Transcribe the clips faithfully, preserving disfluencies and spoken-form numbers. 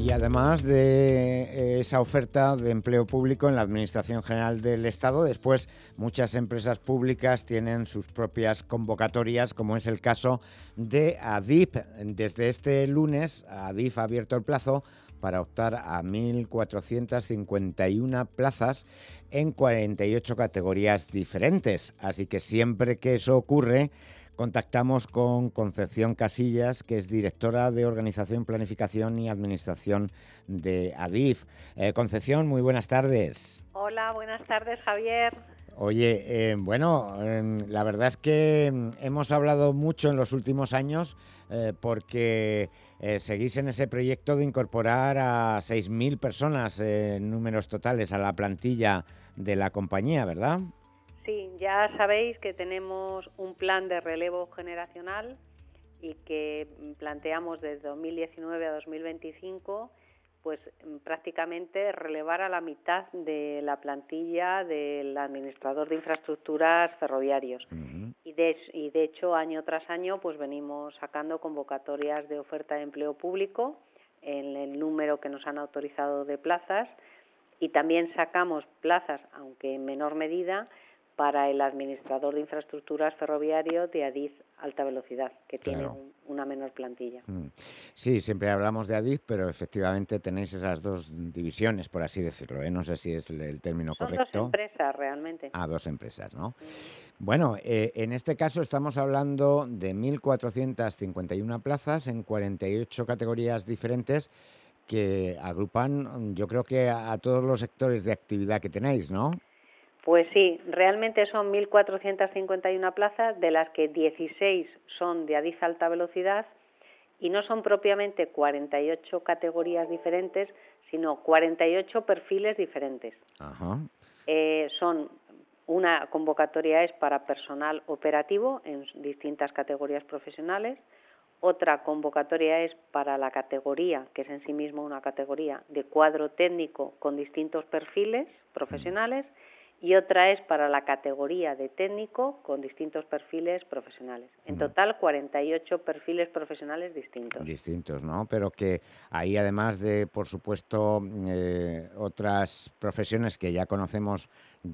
Y además de eh, esa oferta de empleo público en la Administración General del Estado, después muchas empresas públicas tienen sus propias convocatorias, como es el caso de ADIF. Desde este lunes, ADIF ha abierto el plazo para optar a mil cuatrocientas cincuenta y una plazas en cuarenta y ocho categorías diferentes. Así que siempre que eso ocurre, contactamos con Concepción Casillas, que es directora de Organización, Planificación y Administración de ADIF. Eh, Concepción, muy buenas tardes. Hola, buenas tardes, Javier. Oye, eh, bueno, eh, la verdad es que hemos hablado mucho en los últimos años eh, porque eh, seguís en ese proyecto de incorporar a seis mil personas eh, en números totales a la plantilla de la compañía, ¿verdad? Sí, ya sabéis que tenemos un plan de relevo generacional y que planteamos desde dos mil diecinueve a dos mil veinticinco, pues prácticamente relevar a la mitad de la plantilla del administrador de infraestructuras ferroviarios. Uh-huh. Y de, y de hecho, año tras año, pues venimos sacando convocatorias de oferta de empleo público en el número que nos han autorizado de plazas, y también sacamos plazas, aunque en menor medida, para el administrador de infraestructuras ferroviario de ADIF Alta Velocidad, que claro, tiene un, una menor plantilla. Sí, siempre hablamos de ADIF, pero efectivamente tenéis esas dos divisiones, por así decirlo, ¿eh? No sé si es el, el término Son correcto. Son dos empresas, realmente. Ah, dos empresas, ¿no? Mm. Bueno, eh, en este caso estamos hablando de mil cuatrocientas cincuenta y una plazas en cuarenta y ocho categorías diferentes que agrupan, yo creo que a, a todos los sectores de actividad que tenéis, ¿no? Pues sí, realmente son mil cuatrocientas cincuenta y una plazas, de las que dieciséis son de ADIF Alta Velocidad, y no son propiamente cuarenta y ocho categorías diferentes, sino cuarenta y ocho perfiles diferentes. Ajá. Eh, son una convocatoria es para personal operativo en distintas categorías profesionales, otra convocatoria es para la categoría, que es en sí mismo una categoría de cuadro técnico con distintos perfiles profesionales, y otra es para la categoría de técnico con distintos perfiles profesionales. En total, cuarenta y ocho perfiles profesionales distintos. Distintos, ¿no? Pero que ahí, además de, por supuesto, eh, otras profesiones que ya conocemos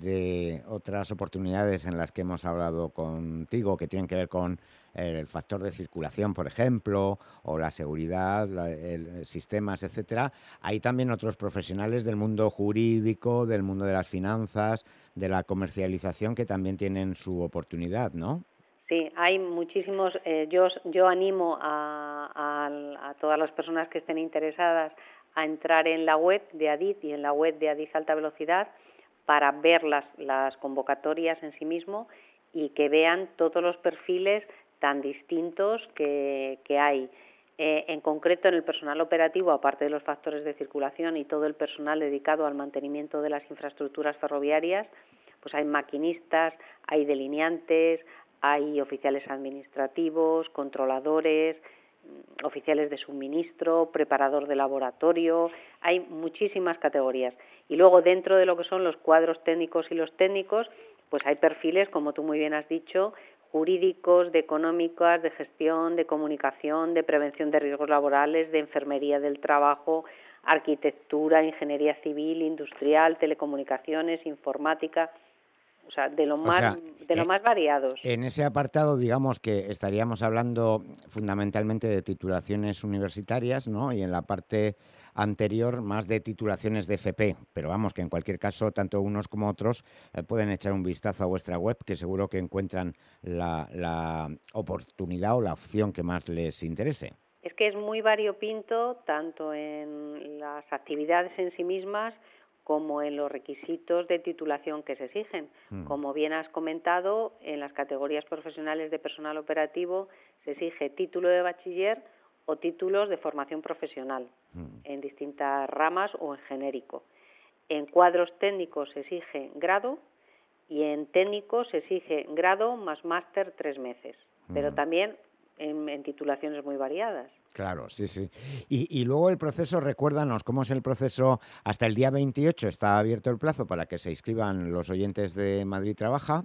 de otras oportunidades en las que hemos hablado contigo, que tienen que ver con el factor de circulación, por ejemplo, o la seguridad, la, el, sistemas, etcétera. Hay también otros profesionales del mundo jurídico, del mundo de las finanzas, de la comercialización, que también tienen su oportunidad, ¿no? Sí, hay muchísimos. Eh, yo, yo animo a, a, a todas las personas que estén interesadas a entrar en la web de ADIF y en la web de ADIF Alta Velocidad para ver las, las convocatorias en sí mismo y que vean todos los perfiles tan distintos que, que hay. Eh, en concreto, en el personal operativo, aparte de los factores de circulación y todo el personal dedicado al mantenimiento de las infraestructuras ferroviarias, pues hay maquinistas, hay delineantes, hay oficiales administrativos, controladores, oficiales de suministro, preparador de laboratorio, hay muchísimas categorías. Y luego, dentro de lo que son los cuadros técnicos y los técnicos, pues hay perfiles, como tú muy bien has dicho, jurídicos, de económicas, de gestión, de comunicación, de prevención de riesgos laborales, de enfermería del trabajo, arquitectura, ingeniería civil, industrial, telecomunicaciones, informática. O sea, de lo o más sea, de lo eh, más variados. En ese apartado, digamos que estaríamos hablando fundamentalmente de titulaciones universitarias, ¿no? Y en la parte anterior más de titulaciones de F P. Pero vamos, que en cualquier caso, tanto unos como otros eh, pueden echar un vistazo a vuestra web, que seguro que encuentran la, la oportunidad o la opción que más les interese. Es que es muy variopinto, tanto en las actividades en sí mismas como en los requisitos de titulación que se exigen. Hmm. Como bien has comentado, en las categorías profesionales de personal operativo se exige título de bachiller o títulos de formación profesional hmm. en distintas ramas o en genérico. En cuadros técnicos se exige grado y en técnicos se exige grado más máster tres meses, hmm. pero también en, en titulaciones muy variadas. Claro, sí, sí. Y, y luego el proceso, recuérdanos, ¿cómo es el proceso? Hasta el día veintiocho está abierto el plazo para que se inscriban los oyentes de Madrid Trabaja,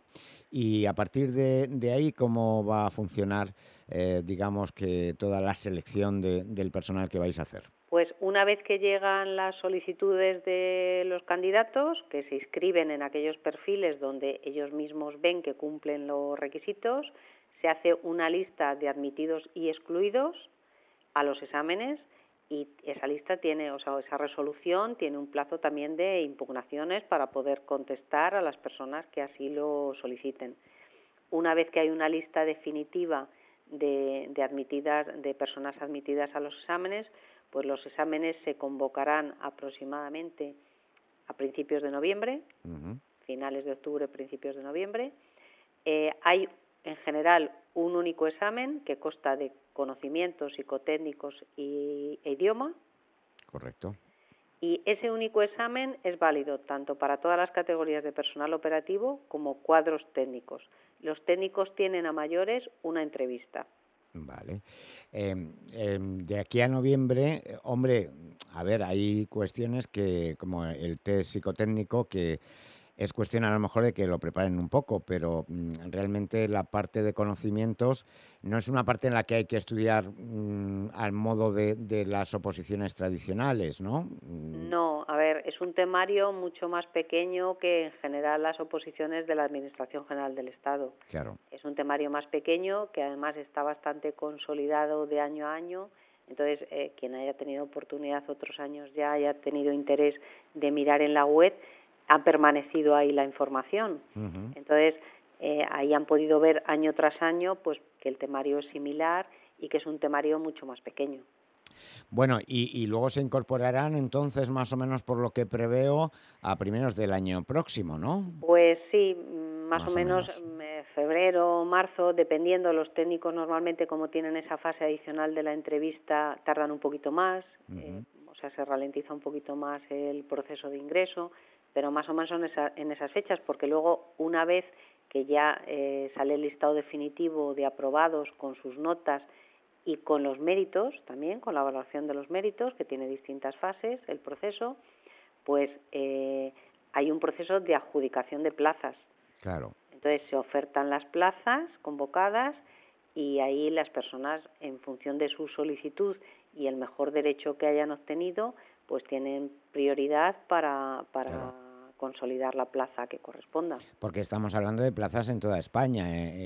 y a partir de, de ahí, ¿cómo va a funcionar, eh, digamos, que toda la selección de, del personal que vais a hacer? Pues una vez que llegan las solicitudes de los candidatos, que se inscriben en aquellos perfiles donde ellos mismos ven que cumplen los requisitos, se hace una lista de admitidos y excluidos a los exámenes y esa lista tiene, o sea, esa resolución tiene un plazo también de impugnaciones para poder contestar a las personas que así lo soliciten. Una vez que hay una lista definitiva de, de admitidas, de personas admitidas a los exámenes, pues los exámenes se convocarán aproximadamente a principios de noviembre, uh-huh. finales de octubre, principios de noviembre. Eh, hay en general un único examen que consta de conocimientos psicotécnicos y, e idioma. Correcto. Y ese único examen es válido tanto para todas las categorías de personal operativo como cuadros técnicos. Los técnicos tienen a mayores una entrevista. Vale. Eh, eh, de aquí a noviembre, eh, hombre, a ver, hay cuestiones que, como el test psicotécnico, que es cuestión a lo mejor de que lo preparen un poco, pero mm, realmente la parte de conocimientos no es una parte en la que hay que estudiar mm, al modo de, de las oposiciones tradicionales, ¿no? No, a ver, es un temario mucho más pequeño que en general las oposiciones de la Administración General del Estado. Claro. Es un temario más pequeño que además está bastante consolidado de año a año. Entonces, eh, quien haya tenido oportunidad otros años ya haya tenido interés de mirar en la web, ha permanecido ahí la información. Uh-huh. Entonces, eh, ahí han podido ver año tras año pues que el temario es similar y que es un temario mucho más pequeño. Bueno, y, y luego se incorporarán entonces, más o menos por lo que preveo, a primeros del año próximo, ¿no? Pues sí, más, más o menos, menos eh, febrero, marzo, dependiendo. Los técnicos normalmente, como tienen esa fase adicional de la entrevista, tardan un poquito más, uh-huh. eh, o sea, se ralentiza un poquito más el proceso de ingreso, pero más o menos son esa, en esas fechas, porque luego, una vez que ya eh, sale el listado definitivo de aprobados con sus notas y con los méritos también, con la evaluación de los méritos, que tiene distintas fases el proceso, pues eh, hay un proceso de adjudicación de plazas. Claro. Entonces se ofertan las plazas convocadas y ahí las personas, en función de su solicitud y el mejor derecho que hayan obtenido, pues tienen prioridad para, para claro. consolidar la plaza que corresponda. Porque estamos hablando de plazas en toda España.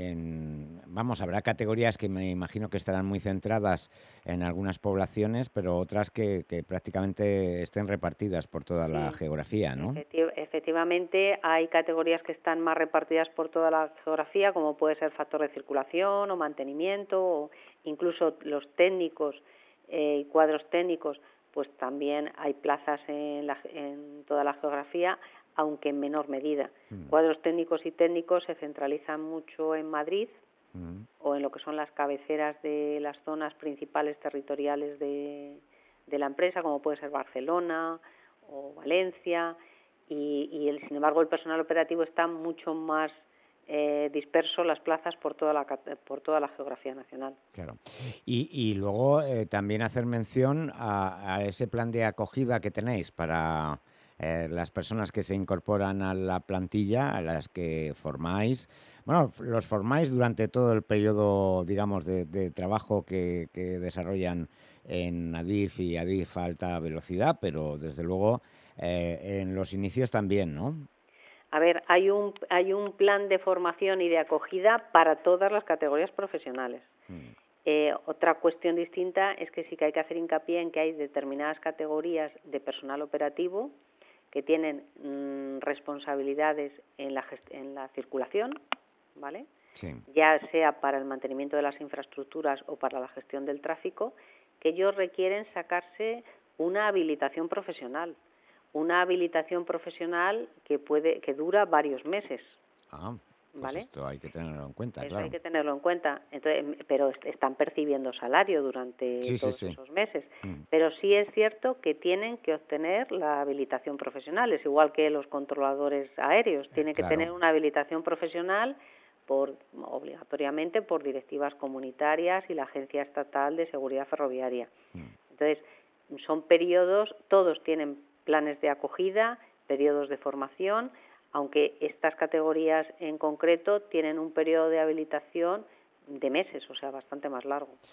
En, vamos, habrá categorías que me imagino que estarán muy centradas en algunas poblaciones, pero otras que, que prácticamente estén repartidas por toda la sí. geografía, ¿no? Efectiv- efectivamente, hay categorías que están más repartidas por toda la geografía, como puede ser factor de circulación o mantenimiento, o incluso los técnicos eh, y cuadros técnicos, pues también hay plazas en, la, en toda la geografía, aunque en menor medida. Mm. Cuadros técnicos y técnicos se centralizan mucho en Madrid mm. o en lo que son las cabeceras de las zonas principales territoriales de, de la empresa, como puede ser Barcelona o Valencia, y, y el, sin embargo el personal operativo está mucho más eh, disperso las plazas por toda la por toda la geografía nacional. Claro. Y, y luego eh, también hacer mención a, a ese plan de acogida que tenéis para eh, las personas que se incorporan a la plantilla, a las que formáis. Bueno, los formáis durante todo el periodo, digamos, de, de trabajo que, que desarrollan en ADIF y ADIF a alta velocidad, pero desde luego eh, en los inicios también, ¿no? A ver, hay un hay un plan de formación y de acogida para todas las categorías profesionales. Mm. Eh, otra cuestión distinta es que sí que hay que hacer hincapié en que hay determinadas categorías de personal operativo que tienen mmm, responsabilidades en la gest- en la circulación, ¿vale? Sí. Ya sea para el mantenimiento de las infraestructuras o para la gestión del tráfico, que ellos requieren sacarse una habilitación profesional. Una habilitación profesional que puede que dura varios meses. Ah, pues ¿vale? Esto hay que tenerlo en cuenta, Eso claro. hay que tenerlo en cuenta. Entonces, pero están percibiendo salario durante sí, todos sí, sí. esos meses. Mm. Pero sí es cierto que tienen que obtener la habilitación profesional, es igual que los controladores aéreos. Tienen eh, claro. que tener una habilitación profesional por obligatoriamente por directivas comunitarias y la Agencia Estatal de Seguridad Ferroviaria. Mm. Entonces, son periodos, todos tienen planes de acogida, periodos de formación, aunque estas categorías en concreto tienen un periodo de habilitación de meses, o sea, bastante más largo.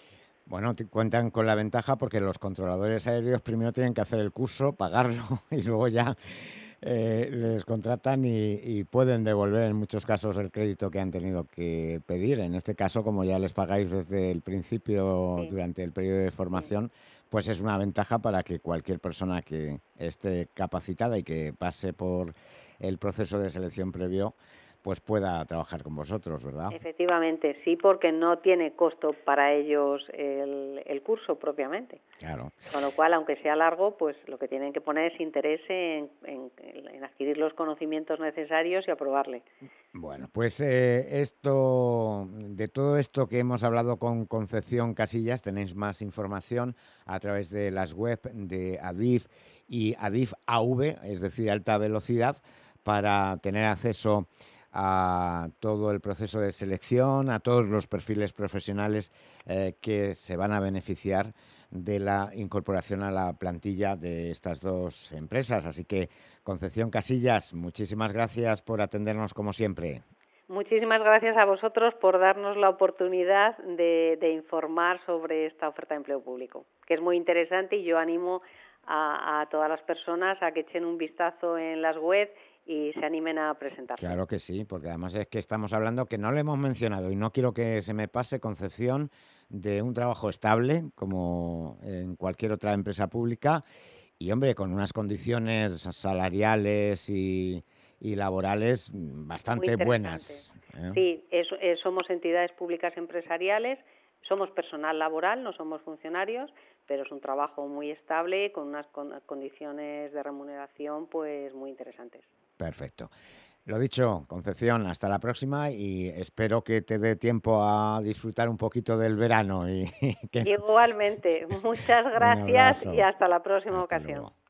Bueno, te cuentan con la ventaja porque los controladores aéreos primero tienen que hacer el curso, pagarlo y luego ya eh, les contratan y, y pueden devolver en muchos casos el crédito que han tenido que pedir. En este caso, como ya les pagáis desde el principio Sí, durante el periodo de sí. formación, pues es una ventaja para que cualquier persona que esté capacitada y que pase por el proceso de selección previo, pues pueda trabajar con vosotros, ¿verdad? Efectivamente, sí, porque no tiene costo para ellos el, el curso propiamente. Claro. Con lo cual, aunque sea largo, pues lo que tienen que poner es interés en, en, en adquirir los conocimientos necesarios y aprobarle. Bueno, pues eh, esto, de todo esto que hemos hablado con Concepción Casillas, tenéis más información a través de las web de Adif y Adif A V, es decir, alta velocidad, para tener acceso a todo el proceso de selección, a todos los perfiles profesionales eh, que se van a beneficiar de la incorporación a la plantilla de estas dos empresas. Así que, Concepción Casillas, muchísimas gracias por atendernos como siempre. Muchísimas gracias a vosotros por darnos la oportunidad de, de informar sobre esta oferta de empleo público, que es muy interesante y yo animo a, a todas las personas a que echen un vistazo en las webs y se animen a presentarse. Claro que sí, porque además es que estamos hablando, que no lo hemos mencionado y no quiero que se me pase, Concepción, de un trabajo estable, como en cualquier otra empresa pública, y hombre, con unas condiciones salariales y, y laborales Muy bastante interesante. buenas, ¿eh? Sí, es, es, somos entidades públicas empresariales, somos personal laboral, no somos funcionarios, pero es un trabajo muy estable con unas con, condiciones de remuneración pues muy interesantes. Perfecto. Lo dicho, Concepción, hasta la próxima y espero que te dé tiempo a disfrutar un poquito del verano y que Igualmente, muchas un gracias y abrazo. hasta la próxima Hasta ocasión. luego.